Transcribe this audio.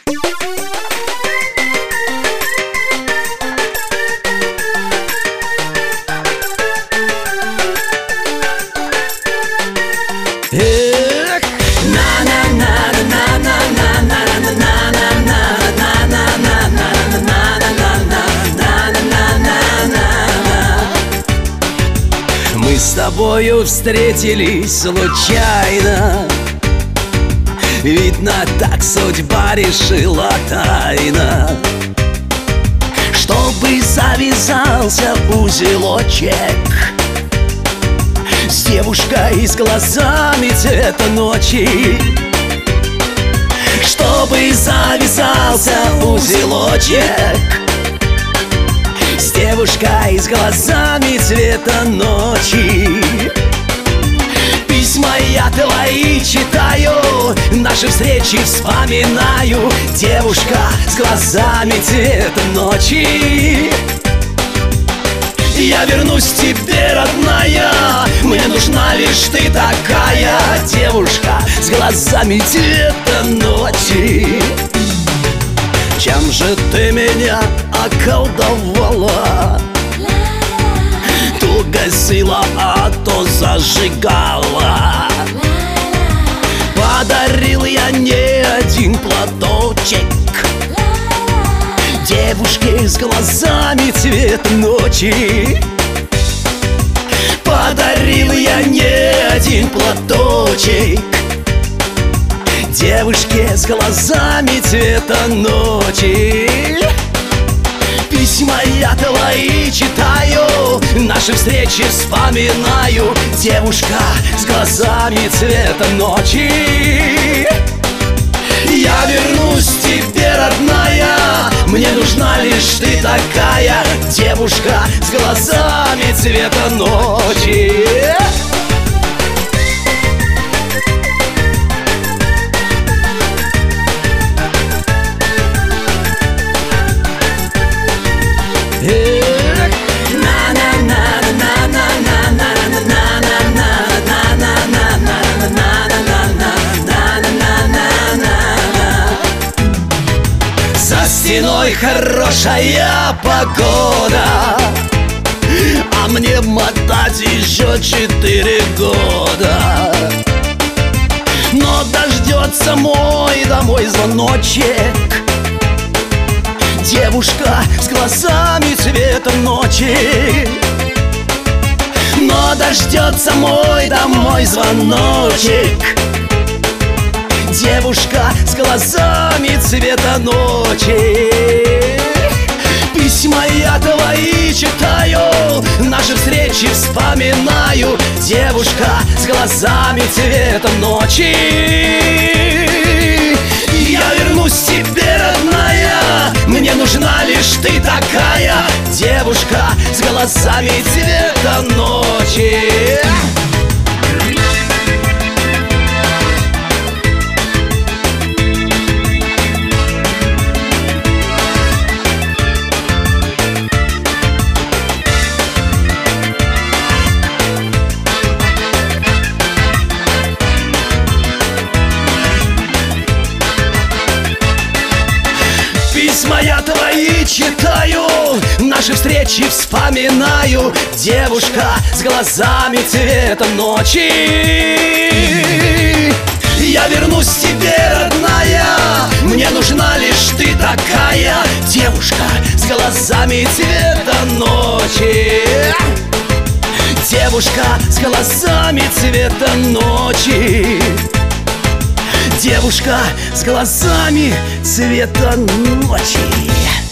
Мы с тобою встретились случайно. Видно, так судьба решила тайно, чтобы завязался узелочек с девушкой с глазами цвета ночи. Чтобы завязался узелочек с девушкой с глазами цвета ночи. Письма я твои читаю, наши встречи вспоминаю. Девушка с глазами цвета ночи. Я вернусь к тебе, родная, мне нужна лишь ты такая. Девушка с глазами цвета ночи. Чем же ты меня околдовала? То гасила, а то зажигала. Подарил я не один платочек девушке с глазами цвета ночи. Подарил я не один платочек девушке с глазами цвета ночи. Письма я твои читаю, наши встречи вспоминаю. Девушка с глазами цвета ночи. Я вернусь к тебе, родная, мне нужна лишь ты такая. Девушка с глазами цвета ночи. За стеной хорошая погода, а мне мотать еще 4 года. Но дождется мой домой звоночек девушка с глазами цвета ночи. Но дождется мой домой звоночек девушка с глазами цвета ночи. Письма я твои читаю, наши встречи вспоминаю. Девушка с глазами цвета ночи. Я вернусь к тебе, родная, мне нужна лишь ты такая. Девушка с глазами цвета ночи. Письма я твои читаю, наши встречи вспоминаю. Девушка с глазами цвета ночи. Я вернусь к тебе, родная, мне нужна лишь ты такая. Девушка с глазами цвета ночи. Девушка с глазами цвета ночи. Девушка с глазами цвета ночи.